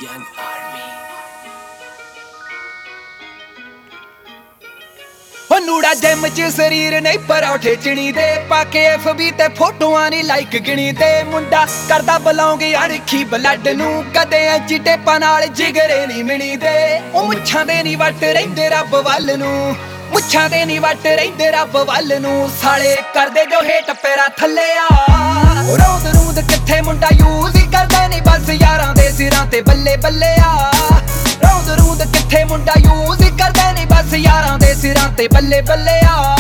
Young Army। ਨੂੜਾ gym ਚ ਸਰੀਰ ਨਹੀਂ ਪਰੌਠੇ ਚਿਣੀ ਦੇ ਪਾਕੇ FB ਤੇ ਫੋਟੋਆਂ ਨਹੀਂ ਲਾਈਕ ਗਿਣੀ ਦੇ ਮੁੰਡਾ ਕਰਦਾ ਬਲੌਂਗ ਅਣਖੀ ਬਲੱਡ ਨੂੰ ਕਦੇ ਐਂਚੀ ਟੇਪਾਂ ਨਾਲ ਜਿਗਰੇ ਨਹੀਂ ਮਿਣੀ ਦੇ ਉਹ ਮੁੱਛਾਂ ਦੇ ਨਹੀਂ ਵੱਟ ਰਹਿੰਦੇ ਰੱਬ ਵੱਲ ਨੂੰ ਮੁੱਛਾਂ ਦੇ ਨਹੀਂ ਵੱਟ ਰਹਿੰਦੇ ਰੱਬ ਵੱਲ ਨੂੰ ਸਾਲੇ ਕਰਦੇ ਜੋ ਹੇਠ ਪੈਰਾਂ ਥੱਲੇ ਆ ਰੋਂਦ ਰੂੰਦ ਕਿੱਥੇ ਮੁੰਡਾ ਯੂਜ਼ ਹੀ ਕਰਦੇ ਨਹੀਂ ਬਸ ਯਾਰਾਂ ਦੇ ਸਿਰਾਂ ਤੇ ਬੱਲੇ ਬੱਲੇ ਆ ਰੋਂਦ ਰੂੰਦ ਕਿੱਥੇ ਮੁੰਡਾ ਯੂਜ਼ ਹੀ ਕਰਦੇ ਨਹੀਂ ਬਸ ਯਾਰਾਂ ਦੇ ਸਿਰਾਂ ਤੇ ਬੱਲੇ ਬੱਲੇ ਆ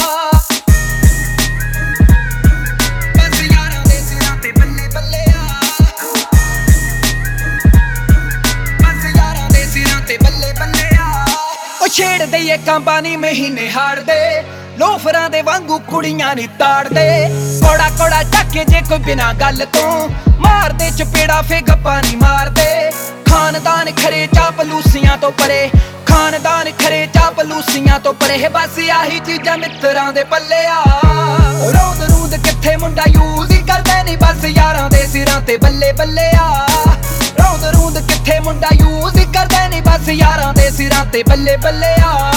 ਬਸ ਯਾਰਾਂ ਦੇ ਸਿਰਾਂ ਤੇ ਬੱਲੇ ਬੱਲੇ ਆ ਬਸ ਯਾਰਾਂ ਦੇ ਸਿਰਾਂ ਤੇ ਬੱਲੇ ਬੱਲੇ ਆ ਉਹ ਛੇੜਦੇ ਏ ਕਾਂਬਾਂ ਨੀ ਮਹੀਨੇ ਹਾੜਦੇ ਲੋਫਰਾਂ ਦੇ ਵਾਂਗੂ ਕੁੜੀਆਂ ਨੀ ਤਾੜਦੇ ਕੋੜਾ ਕੋੜਾ ਚੱਕੇ ਜੇ ਕੋਈ ਬਿਨਾ ਗੱਲ ਤੋਂ ਮਾਰਦੇ ਚਪੇੜਾ ਫੇ ਗੱਪਾਂ ਨੀ ਮਾਰਦੇ ਖਾਨਦਾਨ ਖਰੇ ਚਾਪਲੂਸੀਆਂ ਤੋਂ ਪਰੇ ਖਾਨਦਾਨ ਖਰੇ ਚਾਪਲੂਸੀਆਂ ਤੋਂ ਪਰੇ ਬਸ ਆਹੀ ਚੀਜ਼ਾਂ ਮਿੱਤਰਾਂ ਦੇ ਪੱਲੇ ਆ ਰੋਂਦ ਰੂੰਦ ਕਿੱਥੇ ਮੁੰਡਾ ਯੂਜ਼ ਹੀ ਕਰਦੇ ਨਹੀਂ ਬਸ ਯਾਰਾਂ ਦੇ ਸਿਰਾਂ ਤੇ ਬੱਲੇ ਬੱਲੇ ਆ ਰੋਂਦ ਰੂੰਦ ਕਿੱਥੇ ਮੁੰਡਾ ਯੂਜ਼ ਹੀ ਕਰਦੇ ਨਹੀਂ ਬਸ ਯਾਰਾਂ ਦੇ ਸਿਰਾਂ ਤੇ ਬੱਲੇ ਬੱਲੇ ਆ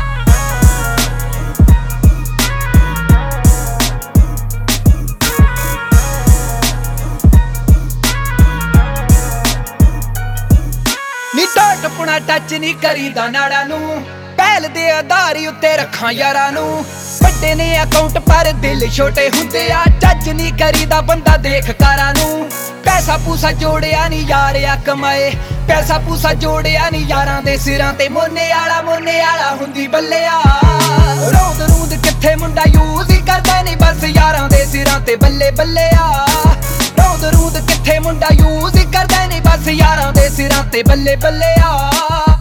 ਨੀ ਟੋਟਪੁਣਾ ਟੱਚ ਨਹੀਂ ਕਰੀਦਾ ਨਾੜਾਂ ਨੂੰ ਪਹਿਲ ਦੇ ਆਧਾਰ ਉੱਤੇ ਰੱਖਾਂ ਯਾਰਾਂ ਨੂੰ ਵੱਡੇ ਨੇ ਅਕਾਊਂਟ ਪਰ ਦਿਲ ਛੋਟੇ ਹੁੰਦੇ ਆ ਟੱਚ ਨਹੀਂ ਕਰੀਦਾ ਬੰਦਾ ਦੇਖ ਕਾਰਾਂ ਨੂੰ ਪੈਸਾ ਪੂਸਾ ਜੋੜਿਆ ਨਹੀਂ ਯਾਰਿਆ ਕਮਾਏ ਪੈਸਾ ਪੂਸਾ ਜੋੜਿਆ ਨਹੀਂ ਯਾਰਾਂ ਦੇ ਸਿਰਾਂ ਤੇ ਮੋਨੇ ਵਾਲਾ ਹੁੰਦੀ ਬੱਲਿਆ ਰੋਂਦ ਰੂੰਦ ਕਿੱਥੇ ਮੁੰਡਾ ਯੂਜ਼ ਹੀ ਕਰਦਾ ਨਹੀਂ ਬਸ ਯਾਰਾਂ ਦੇ ਸਿਰਾਂ ਤੇ ਬੱਲੇ ਬੱਲੇ ਆ ਰੋਂਦ ਰੂੰਦ ਕਿੱਥੇ ਮੁੰਡਾ ਯੂਜ਼ ਹੀ ਕਰਦਾ ਨਹੀਂ ਬਸ ਯਾਰਾਂ ਦੇ ਸਿਰਾਂ ਤੇ ਬੱਲੇ ਬੱਲੇ ਆ